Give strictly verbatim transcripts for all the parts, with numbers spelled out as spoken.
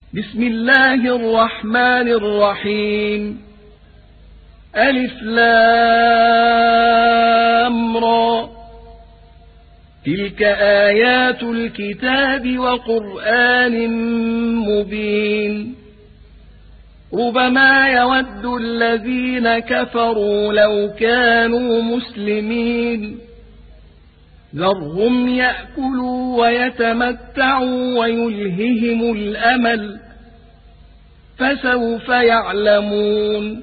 بسم الله الرحمن الرحيم. ألف لام را، تلك آيات الكتاب وقرآن مبين. ربما يود الذين كفروا لو كانوا مسلمين، ذرهم يأكلوا ويتمتعوا ويلههم الأمل، فسوف يعلمون.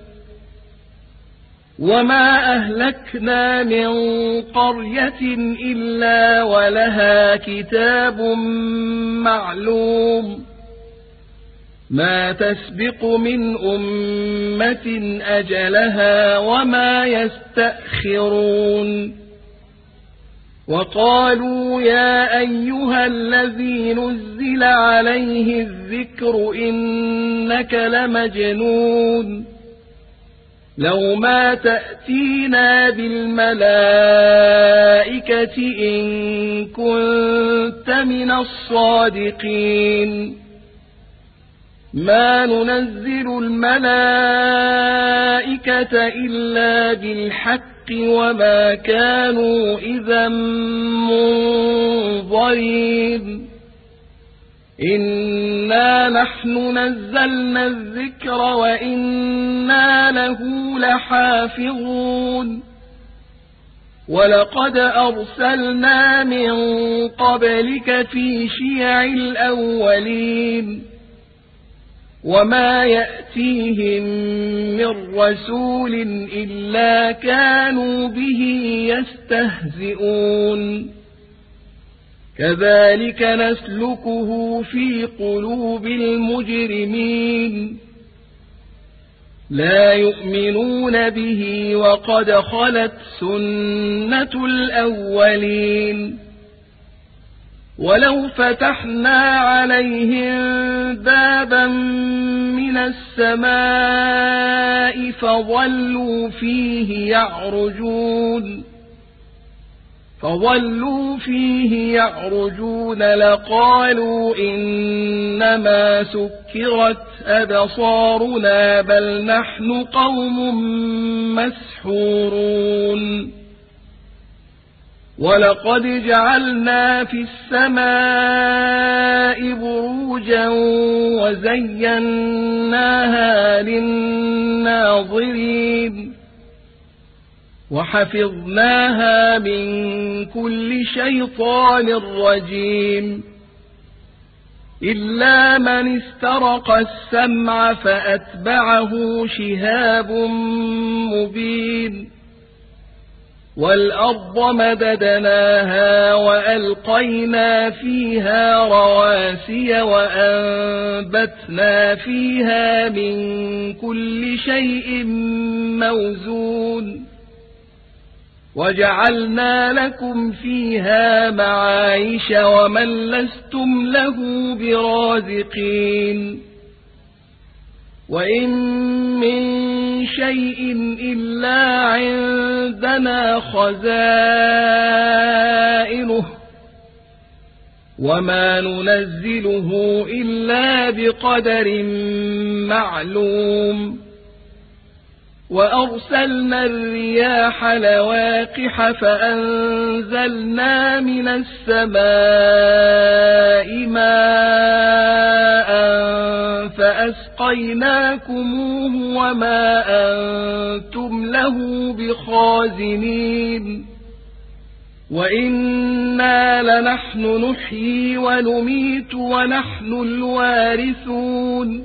وما أهلكنا من قرية إلا ولها كتاب معلوم، ما تسبق من أمة أجلها وما يستأخرون. وقالوا يا أيها الذي نزل عليه الذكر إنك لمجنون، لو ما تأتينا بالملائكة إن كنت من الصادقين. ما ننزل الملائكة إلا بالحق وما كانوا إذا منظرين. إنا نحن نزلنا الذكر وإنا له لحافظون. ولقد أرسلنا من قبلك في شيع الأولين، وما يأتيهم من رسول إلا كانوا به يستهزئون. كذلك نسلكه في قلوب المجرمين، لا يؤمنون به وقد خلت سنة الأولين. ولو فتحنا عليهم بابا من السماء فظلوا فيه يعرجون فظلوا فيه يعرجون لقالوا إنما سكرت أبصارنا بل نحن قوم مسحورون. ولقد جعلنا في السماء بروجا وزيناها للناظرين، وحفظناها من كل شيطان رجيم، إلا من استرق السمع فأتبعه شهاب مبين. والأرض مددناها وألقينا فيها رواسي وأنبتنا فيها من كل شيء موزون، وجعلنا لكم فيها معايش ومن لستم له برازقين. وإن من شيء إلا عندنا خزائنه وما ننزله إلا بقدر معلوم. وأرسلنا الرياح لواقح فأنزلنا من السماء ماء فأسقيناكموه وما أنتم له بخازنين. وإنا لنحن نحيي ونميت ونحن الوارثون.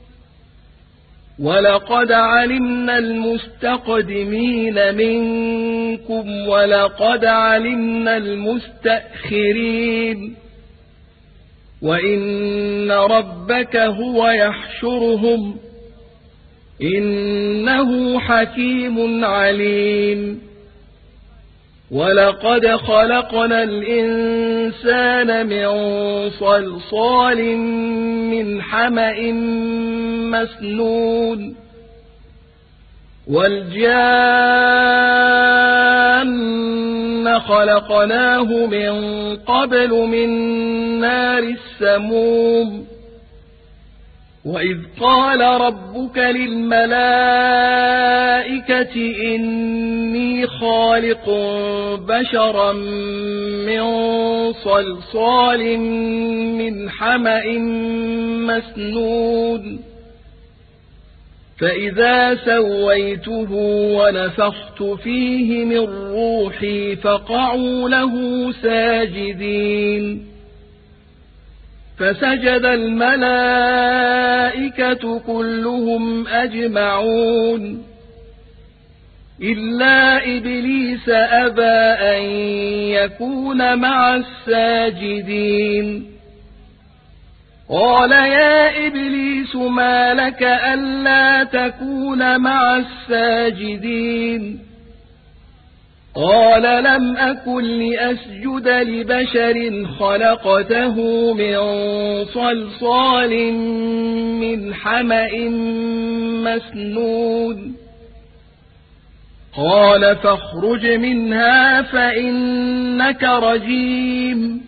ولقد علمنا المستقدمين منكم ولقد علمنا المستأخرين. وإن ربك هو يحشرهم إنه حكيم عليم. ولقد خلقنا الإنسان من صلصال من حمأ مسنون. والجان خلقناه من قبل من نار السموم وإذ قال ربك للملائكة إني خالق بشرا من صلصال من حمأ مسنون فإذا سويته ونفخت فيه من روحي فقعوا له ساجدين فسجد الملائكة كلهم أجمعون إلا إبليس أبى أن يكون مع الساجدين قال يا إبليس ما لك ألا تكون مع الساجدين قال لم أكن لأسجد لبشر خلقته من صلصال من حمأ مسنون قال فاخرج منها فإنك رجيم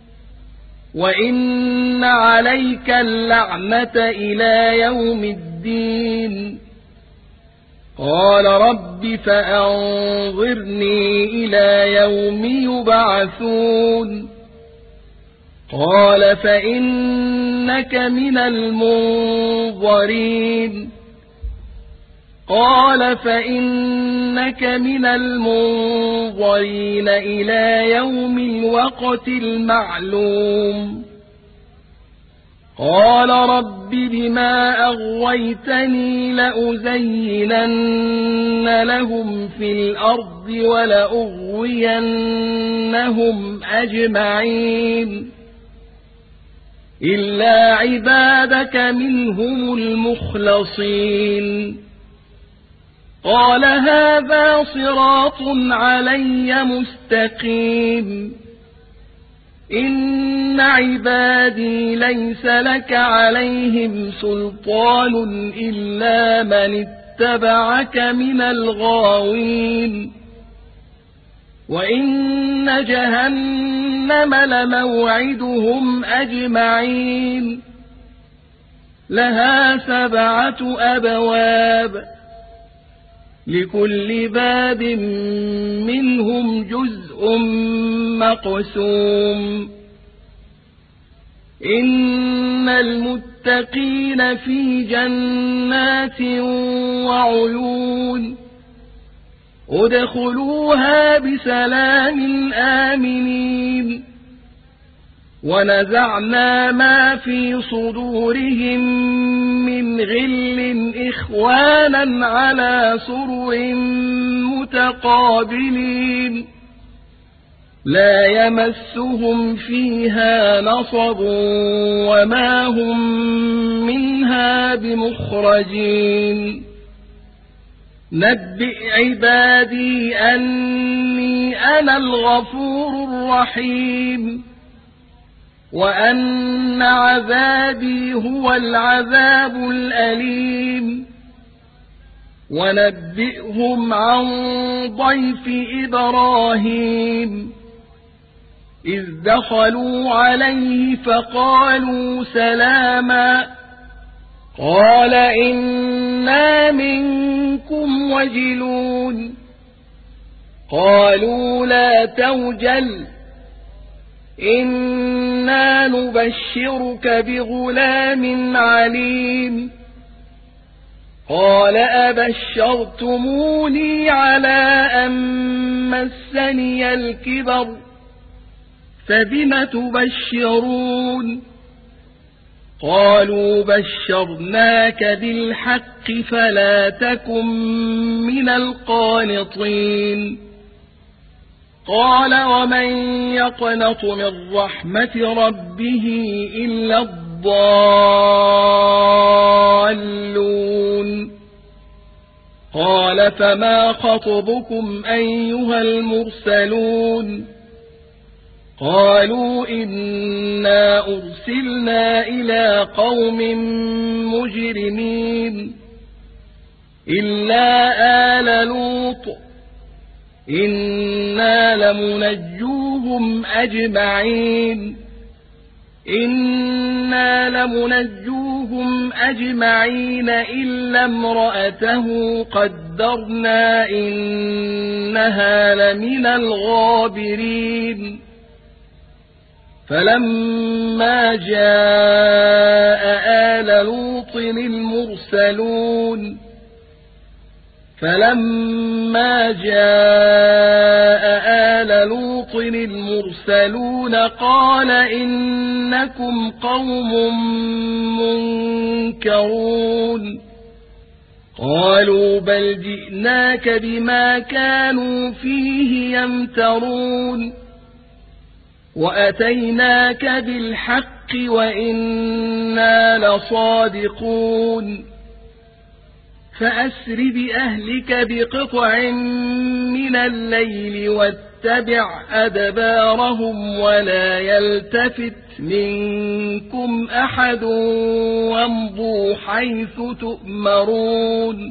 وإن عليك اللعنة إلى يوم الدين قال رب فأنظرني إلى يوم يبعثون قال فإنك من المنظرين قال فإنك من المنظرين إلى يوم الوقت المعلوم قال رب بما أغويتني لأزينن لهم في الأرض ولأغوينهم أجمعين إلا عبادك منهم المخلصين قال هذا صراط علي مستقيم إن عبادي ليس لك عليهم سلطان إلا من اتبعك من الغاوين وإن جهنم لموعدهم أجمعين لها سبعة أبواب لكل باب منهم جزء مقسوم إن المتقين في جنات وعيون ادخلوها بسلام آمنين ونزعنا ما في صدورهم من غل إخوانا على سرر متقابلين لا يمسهم فيها نصب وما هم منها بمخرجين نبئ عبادي أني أنا الغفور الرحيم وأن عذابي هو العذاب الأليم ونبئهم عن ضيف إبراهيم إذ دخلوا عليه فقالوا سلاما قال إنا منكم وجلون قالوا لا توجل إنا نبشرك بغلام عليم قال أبشرتموني على أن مسني الكبر فبم تبشرون قالوا بشرناك بالحق فلا تكن من القانطين قال ومن يقنط من رحمة ربه إلا الضالون قال فما خطبكم أيها المرسلون قالوا إنا أرسلنا إلى قوم مجرمين إلا آل لوط إنا لمنجوهم أجمعين إنا لمنجوهم أجمعين إلا امرأته قدرنا إنها لمن الغابرين فلما جاء آل لوط المرسلون فلما جاء آل لوط المرسلون قال إنكم قوم منكرون قالوا بل جئناك بما كانوا فيه يمترون وأتيناك بالحق وإنا لصادقون فأسر بأهلك بقطع من الليل واتبع أدبارهم ولا يلتفت منكم أحد وامضوا حيث تؤمرون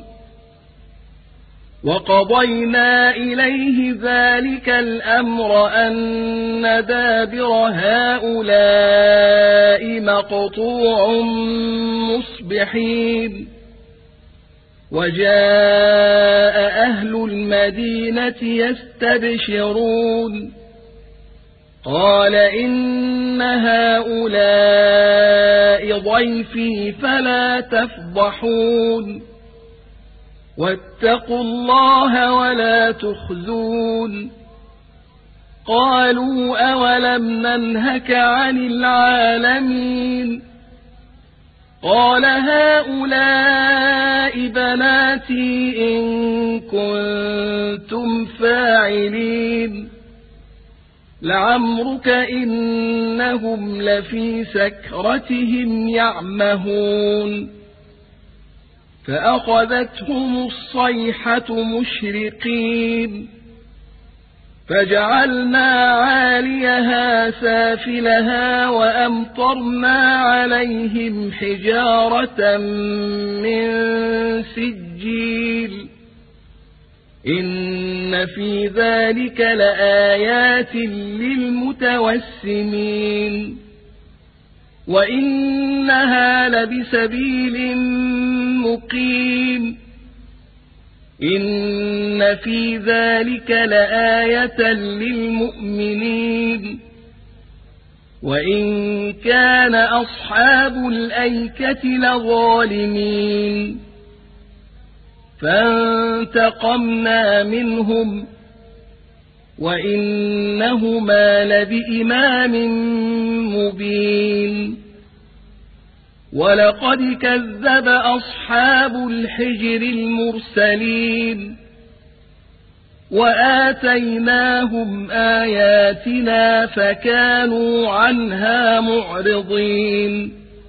وقضينا إليه ذلك الأمر أن دابر هؤلاء مقطوع مصبحين وجاء أهل المدينة يستبشرون قال إن هؤلاء ضيفي فلا تفضحون واتقوا الله ولا تخزون قالوا أولم ننهك عن العالمين قال هؤلاء بناتي إن كنتم فاعلين لعمرك إنهم لفي سكرتهم يعمهون فأخذتهم الصيحة مشرقين فجعلنا عاليها سافلها وأمطرنا عليهم حجارة من سجيل إن في ذلك لآيات للمتوسمين وإنها لبسبيل مقيم إن في ذلك لآية للمؤمنين وإن كان أصحاب الأيكة لظالمين فانتقمنا منهم وإنهما لبإمام مبين ولقد كذب أصحاب الحجر المرسلين وآتيناهم آياتنا فكانوا عنها معرضين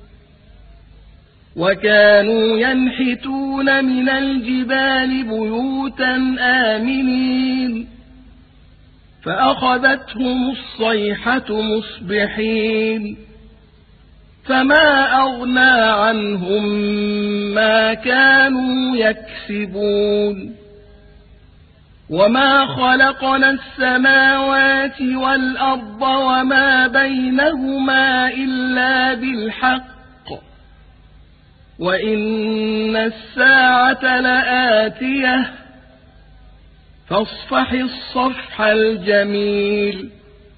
وكانوا ينحتون من الجبال بيوتا آمنين فأخذتهم الصيحة مصبحين فما أغنى عنهم ما كانوا يكسبون وما خلقنا السماوات والأرض وما بينهما إلا بالحق وإن الساعة لآتية فاصفح الصفح الجميل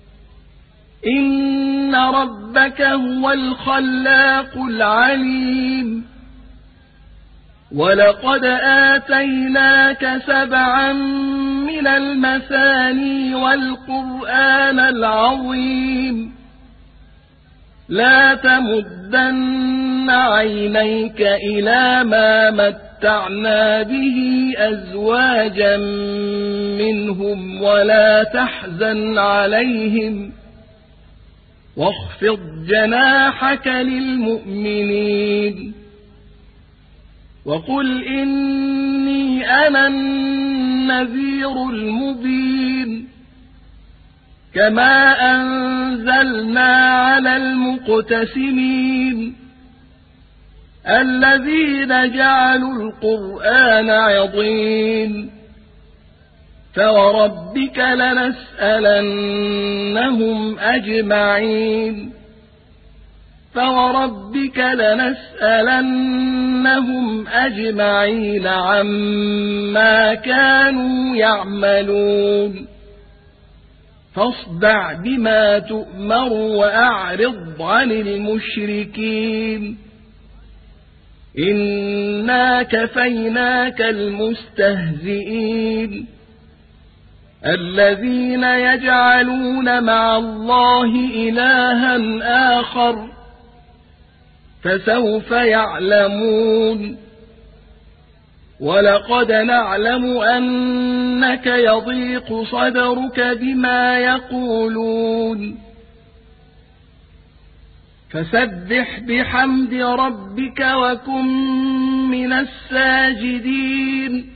إن ربك هو الخلاق العليم ولقد آتيناك سبعا من المثاني والقرآن العظيم لا تمدن عينيك إلى ما متعنا به أزواجا منهم ولا تحزن عليهم واخفض جناحك للمؤمنين وقل إني أنا النذير المبين كما أنزلنا على المقتسمين الذين جعلوا القرآن عضين فوربك لنسألنهم أجمعين فوربك لنسألنهم أجمعين عما كانوا يعملون فاصدع بما تؤمر وأعرض عن المشركين إنا كفيناك المستهزئين الذين يجعلون مع الله إلها آخر فسوف يعلمون ولقد نعلم أنك يضيق صدرك بما يقولون فسبح بحمد ربك وكن من الساجدين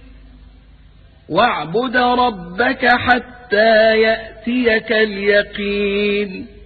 واعبد ربك حتى يأتيك اليقين